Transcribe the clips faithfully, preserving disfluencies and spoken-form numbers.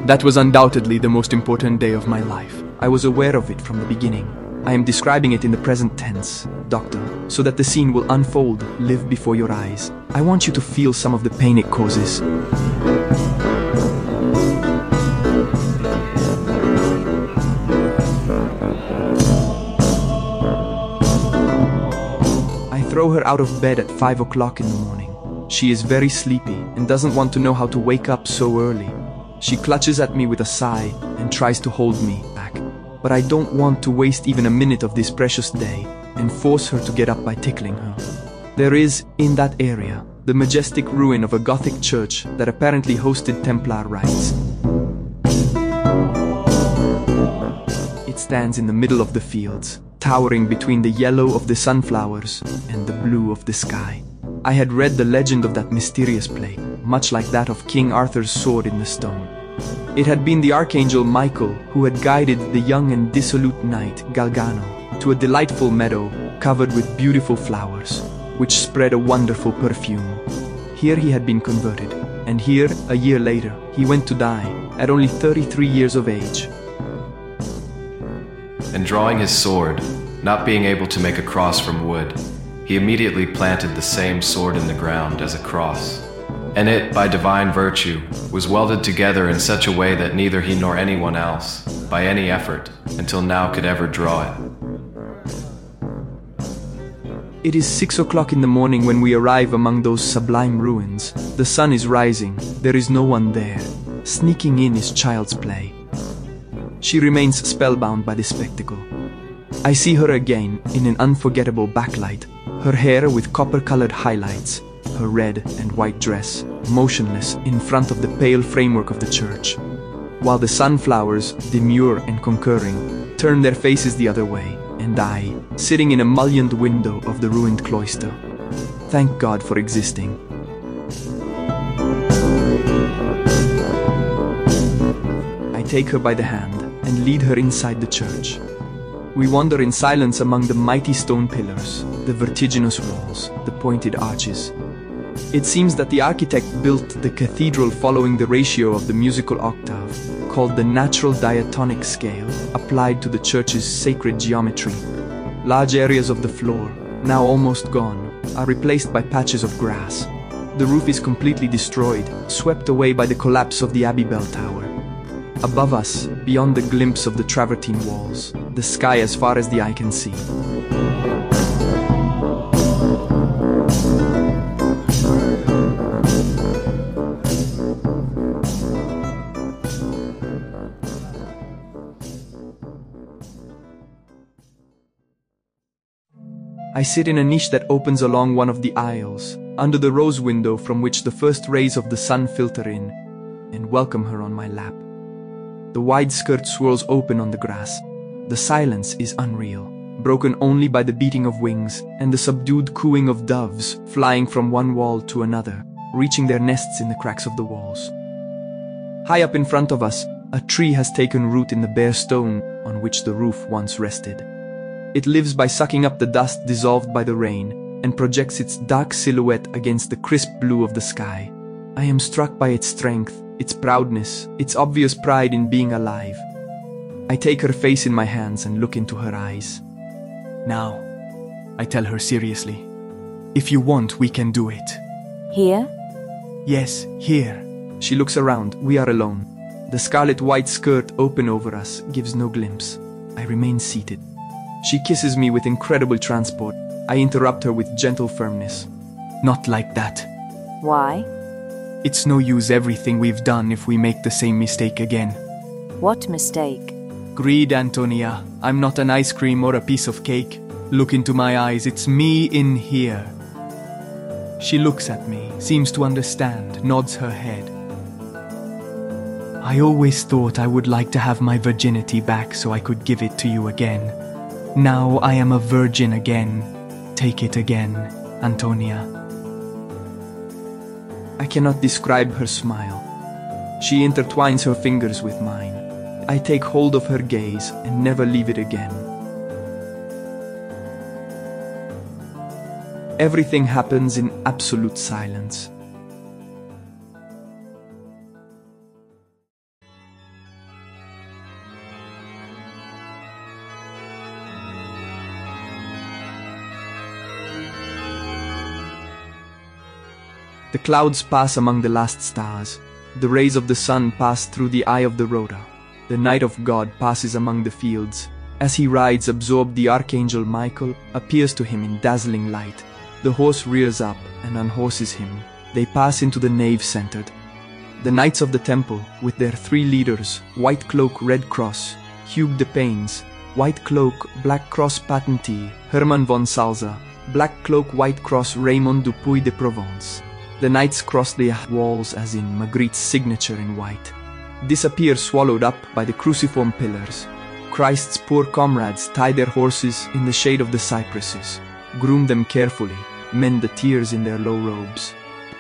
That was undoubtedly the most important day of my life. I was aware of it from the beginning. I am describing it in the present tense, Doctor, so that the scene will unfold, live before your eyes. I want you to feel some of the pain it causes. I throw her out of bed at five o'clock in the morning. She is very sleepy and doesn't want to know how to wake up so early. She clutches at me with a sigh and tries to hold me back. But I don't want to waste even a minute of this precious day and force her to get up by tickling her. There is, in that area, the majestic ruin of a Gothic church that apparently hosted Templar rites. It stands in the middle of the fields, towering between the yellow of the sunflowers and the blue of the sky. I had read the legend of that mysterious place, much like that of King Arthur's sword in the stone. It had been the Archangel Michael who had guided the young and dissolute knight Galgano to a delightful meadow covered with beautiful flowers, which spread a wonderful perfume. Here he had been converted, and here, a year later, he went to die, at only thirty-three years of age. And drawing his sword, not being able to make a cross from wood, he immediately planted the same sword in the ground as a cross. And it, by divine virtue, was welded together in such a way that neither he nor anyone else, by any effort, until now could ever draw it. It is six o'clock in the morning when we arrive among those sublime ruins. The sun is rising, there is no one there. Sneaking in is child's play. She remains spellbound by the spectacle. I see her again in an unforgettable backlight, her hair with copper-colored highlights, her red and white dress, motionless in front of the pale framework of the church, while the sunflowers, demure and concurring, turn their faces the other way, and I, sitting in a mullioned window of the ruined cloister. Thank God for existing. I take her by the hand and lead her inside the church. We wander in silence among the mighty stone pillars, the vertiginous walls, the pointed arches. It seems that the architect built the cathedral following the ratio of the musical octave, called the natural diatonic scale, applied to the church's sacred geometry. Large areas of the floor, now almost gone, are replaced by patches of grass. The roof is completely destroyed, swept away by the collapse of the Abbey Bell Tower. Above us, beyond the glimpse of the travertine walls, the sky as far as the eye can see. I sit in a niche that opens along one of the aisles, under the rose window from which the first rays of the sun filter in, and welcome her on my lap. The wide skirt swirls open on the grass. The silence is unreal, broken only by the beating of wings and the subdued cooing of doves flying from one wall to another, reaching their nests in the cracks of the walls. High up in front of us, a tree has taken root in the bare stone on which the roof once rested. It lives by sucking up the dust dissolved by the rain and projects its dark silhouette against the crisp blue of the sky. I am struck by its strength, its proudness, its obvious pride in being alive. I take her face in my hands and look into her eyes. Now, I tell her seriously, if you want, we can do it. Here? Yes, here. She looks around. We are alone. The scarlet-white skirt open over us gives no glimpse. I remain seated. She kisses me with incredible transport. I interrupt her with gentle firmness. Not like that. Why? It's no use everything we've done if we make the same mistake again. What mistake? Greed, Antonia. I'm not an ice cream or a piece of cake. Look into my eyes. It's me in here. She looks at me, seems to understand, nods her head. I always thought I would like to have my virginity back so I could give it to you again. Now I am a virgin again. Take it again, Antonia. I cannot describe her smile. She intertwines her fingers with mine. I take hold of her gaze and never leave it again. Everything happens in absolute silence. The clouds pass among the last stars. The rays of the sun pass through the eye of the rota. The night of God passes among the fields. As he rides absorbed, the archangel Michael appears to him in dazzling light. The horse rears up and unhorses him. They pass into the nave centered. The Knights of the Temple, with their three leaders, White Cloak, Red Cross, Hugues de Pains, White Cloak, Black Cross Patentee, Hermann von Salza, Black Cloak, White Cross, Raymond Dupuy de Provence. The knights cross the walls as in Magritte's signature in white. Disappear swallowed up by the cruciform pillars. Christ's poor comrades tie their horses in the shade of the cypresses, groom them carefully, mend the tears in their low robes.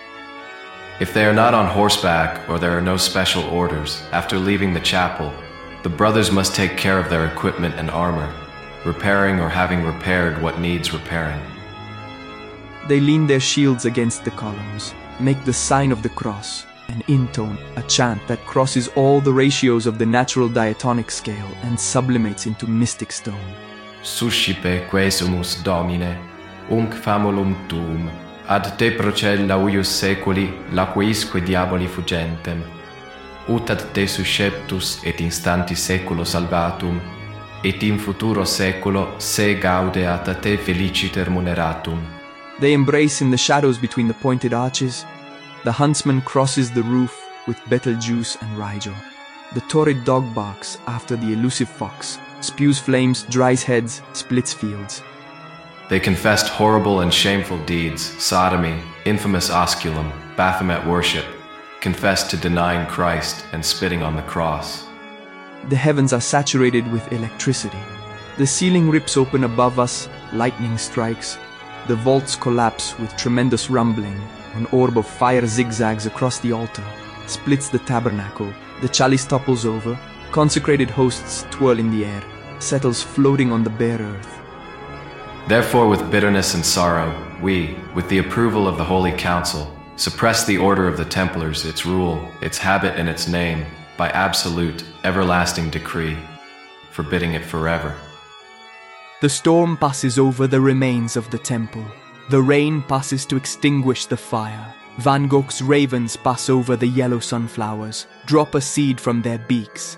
If they are not on horseback or there are no special orders, after leaving the chapel, the brothers must take care of their equipment and armor, repairing or having repaired what needs repairing. They lean their shields against the columns, make the sign of the cross, and intone a chant that crosses all the ratios of the natural diatonic scale and sublimates into mystic stone. Suscipe quesumus Domine, unc famulum tuum, ad te procella uius seculi laqueisque diaboli fugentem, ut ad te susceptus et instanti seculo salvatum, et in futuro seculo se gaudeat a te feliciter muneratum. They embrace in the shadows between the pointed arches. The huntsman crosses the roof with Betelgeuse and Rigel. The torrid dog barks after the elusive fox, spews flames, dries heads, splits fields. They confessed horrible and shameful deeds, sodomy, infamous osculum, Baphomet worship, confessed to denying Christ and spitting on the cross. The heavens are saturated with electricity. The ceiling rips open above us, lightning strikes. The vaults collapse with tremendous rumbling. An orb of fire zigzags across the altar, splits the tabernacle. The chalice topples over. Consecrated hosts twirl in the air, settles floating on the bare earth. Therefore, with bitterness and sorrow, we, with the approval of the Holy Council, suppress the order of the Templars, its rule, its habit, and its name, by absolute, everlasting decree, forbidding it forever. The storm passes over the remains of the temple. The rain passes to extinguish the fire. Van Gogh's ravens pass over the yellow sunflowers, drop a seed from their beaks.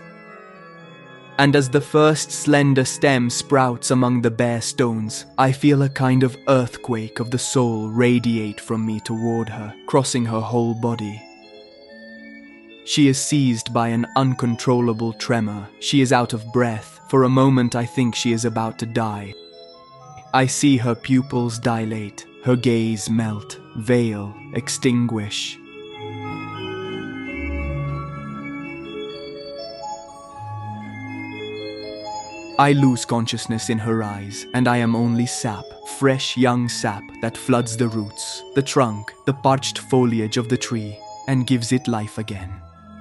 And as the first slender stem sprouts among the bare stones, I feel a kind of earthquake of the soul radiate from me toward her, crossing her whole body. She is seized by an uncontrollable tremor. She is out of breath. For a moment I think she is about to die. I see her pupils dilate, her gaze melt, veil, extinguish. I lose consciousness in her eyes, and I am only sap, fresh young sap that floods the roots, the trunk, the parched foliage of the tree, and gives it life again.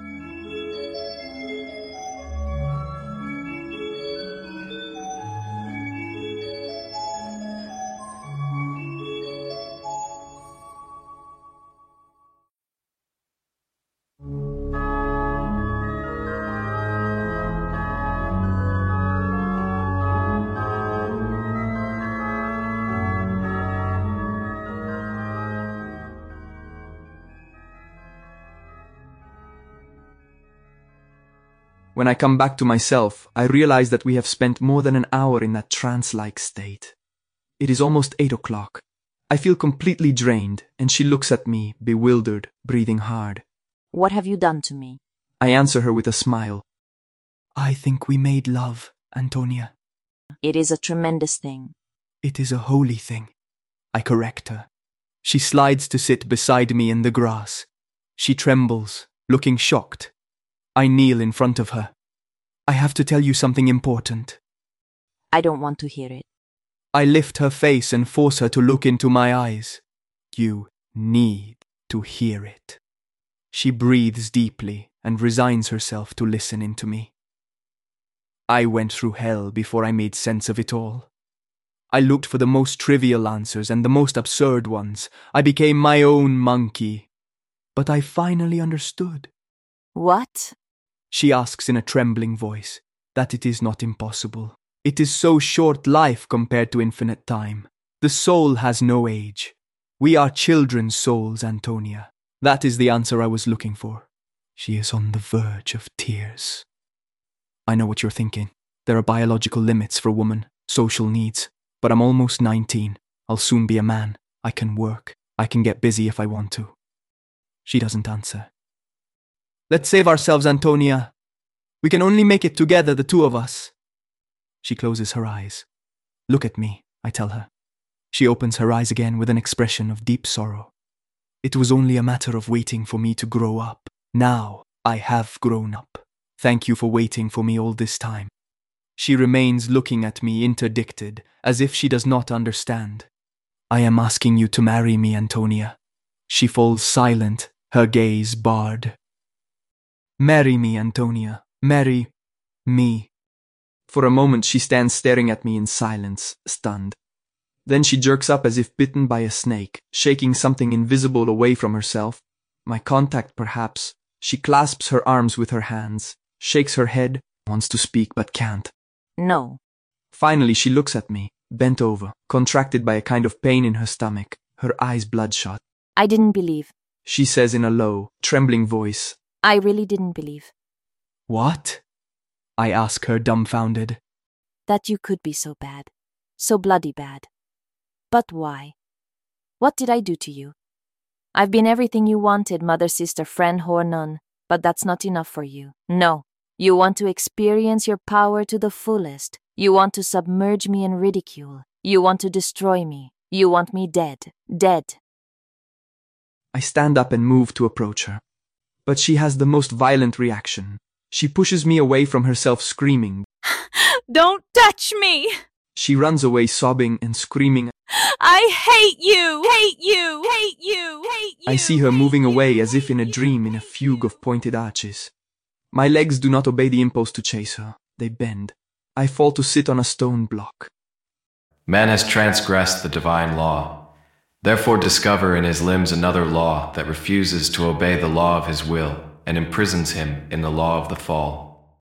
When I come back to myself, I realize that we have spent more than an hour in that trance-like state. It is almost eight o'clock. I feel completely drained, and she looks at me, bewildered, breathing hard. What have you done to me? I answer her with a smile. I think we made love, Antonia. It is a tremendous thing. It is a holy thing. I correct her. She slides to sit beside me in the grass. She trembles, looking shocked. I kneel in front of her. I have to tell you something important. I don't want to hear it. I lift her face and force her to look into my eyes. You need to hear it. She breathes deeply and resigns herself to listening to me. I went through hell before I made sense of it all. I looked for the most trivial answers and the most absurd ones. I became my own monkey. But I finally understood. What? She asks in a trembling voice, that it is not impossible. It is so short life compared to infinite time. The soul has no age. We are children's souls, Antonia. That is the answer I was looking for. She is on the verge of tears. I know what you're thinking. There are biological limits for women, social needs. But I'm almost nineteen. I'll soon be a man. I can work. I can get busy if I want to. She doesn't answer. Let's save ourselves, Antonia. We can only make it together, the two of us. She closes her eyes. Look at me, I tell her. She opens her eyes again with an expression of deep sorrow. It was only a matter of waiting for me to grow up. Now I have grown up. Thank you for waiting for me all this time. She remains looking at me interdicted, as if she does not understand. I am asking you to marry me, Antonia. She falls silent, her gaze barred. Marry me, Antonia. Marry me. For a moment she stands staring at me in silence, stunned. Then she jerks up as if bitten by a snake, shaking something invisible away from herself. My contact, perhaps. She clasps her arms with her hands, shakes her head, wants to speak but can't. No. Finally she looks at me, bent over, contracted by a kind of pain in her stomach, her eyes bloodshot. I didn't believe. She says in a low, trembling voice. I really didn't believe. What? I ask her, dumbfounded. That you could be so bad. So bloody bad. But why? What did I do to you? I've been everything you wanted, mother, sister, friend, whore, nun. But that's not enough for you. No. You want to experience your power to the fullest. You want to submerge me in ridicule. You want to destroy me. You want me dead. Dead. I stand up and move to approach her. But she has the most violent reaction. She pushes me away from herself, screaming. Don't touch me! She runs away, sobbing and screaming. I hate you! Hate you! Hate you! Hate you! I see her moving away as if in a dream, in a fugue of pointed arches. My legs do not obey the impulse to chase her. They bend. I fall to sit on a stone block. Man has transgressed the divine law. Therefore discover in his limbs another law that refuses to obey the law of his will and imprisons him in the law of the fall.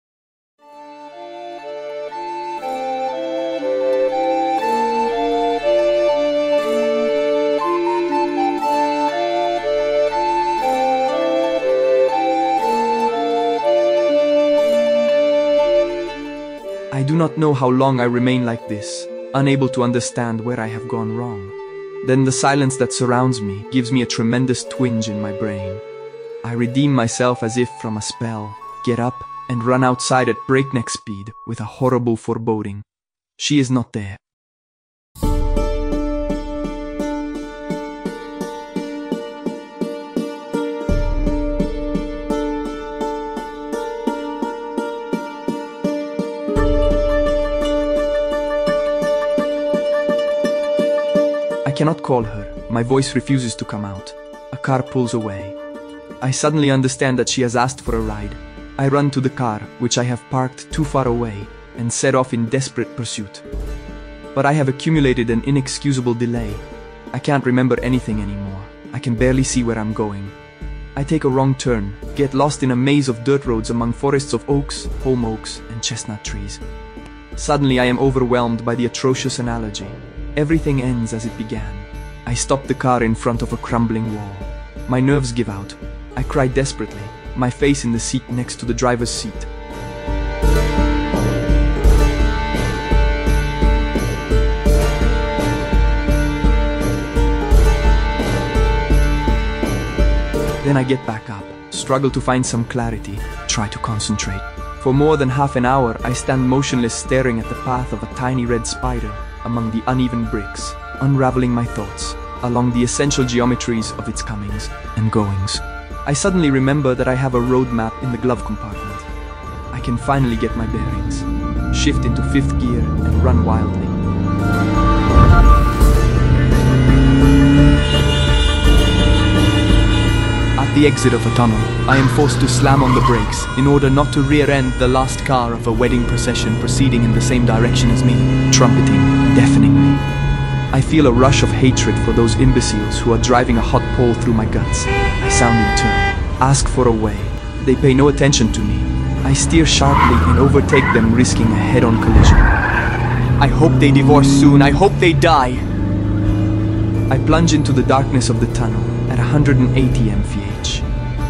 I do not know how long I remain like this, unable to understand where I have gone wrong. Then the silence that surrounds me gives me a tremendous twinge in my brain. I redeem myself as if from a spell, get up, and run outside at breakneck speed with a horrible foreboding. She is not there. I cannot call her. My voice refuses to come out. A car pulls away. I suddenly understand that she has asked for a ride. I run to the car, which I have parked too far away, and set off in desperate pursuit. But I have accumulated an inexcusable delay. I can't remember anything anymore. I can barely see where I'm going. I take a wrong turn, get lost in a maze of dirt roads among forests of oaks, holm oaks, and chestnut trees. Suddenly I am overwhelmed by the atrocious analogy. Everything ends as it began. I stop the car in front of a crumbling wall. My nerves give out. I cry desperately, my face in the seat next to the driver's seat. Then I get back up, struggle to find some clarity, try to concentrate. For more than half an hour, I stand motionless, staring at the path of a tiny red spider among the uneven bricks, unraveling my thoughts along the essential geometries of its comings and goings. I suddenly remember that I have a road map in the glove compartment. I can finally get my bearings, shift into fifth gear, and run wildly. At the exit of a tunnel, I am forced to slam on the brakes in order not to rear-end the last car of a wedding procession proceeding in the same direction as me, trumpeting deafeningly. I feel a rush of hatred for those imbeciles who are driving a hot pole through my guts. I sound in turn, ask for a way. They pay no attention to me. I steer sharply and overtake them, risking a head-on collision. I hope they divorce soon. I hope they die. I plunge into the darkness of the tunnel at one hundred eighty M P H.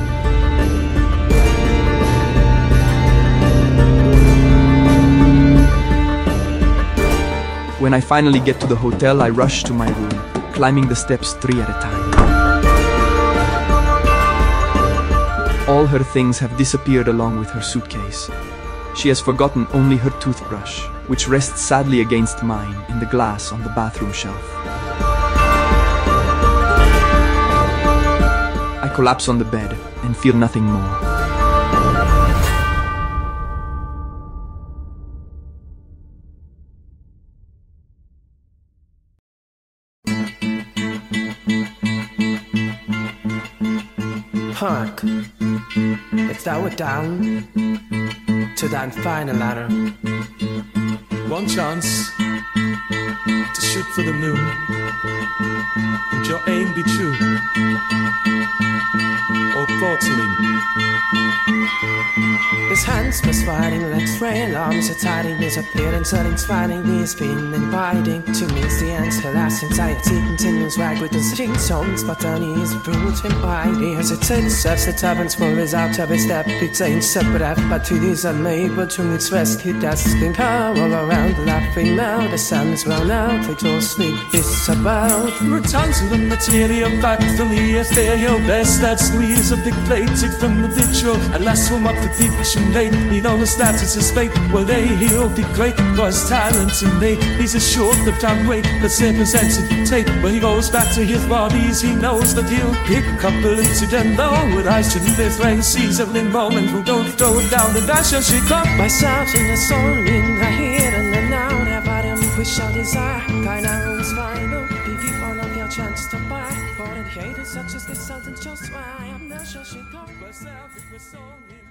When I finally get to the hotel, I rush to my room, climbing the steps three at a time. All her things have disappeared along with her suitcase. She has forgotten only her toothbrush, which rests sadly against mine in the glass on the bathroom shelf. I collapse on the bed and feel nothing more. Hark, it's thou we're down to that final ladder. One chance to shoot for the moon, and your aim be true, or porcelain. His hands perspiring like frail arms are tidying his appearance, settings finding he's been inviting to me. The answer last anxiety continues right with his jeans songs, but only his brings him by. He hesitates, serves the turbans for his out of his step. It's ain't separate F, but to these unable to express. He does think her all around, laughing now. The sun's run out, exhausting. It's about return to the material back from the ethereal best that squeeze a big plate from the ritual. And last swim up the deep and late. He knows that it's his fate. Well, they he'll be great for his talents and mate. He's assured the time wait that's represented tape. When he goes back to his bodies, he knows that he'll pick up a incident. Though with eyes to this rain, sees a moment who don't throw it down the dash and she got myself in the song in the here and the now. Never them wish I desire. Kind of rules final. Be people of your chance to buy. For the haters such as this, something just why I'm not sure she got myself in the song in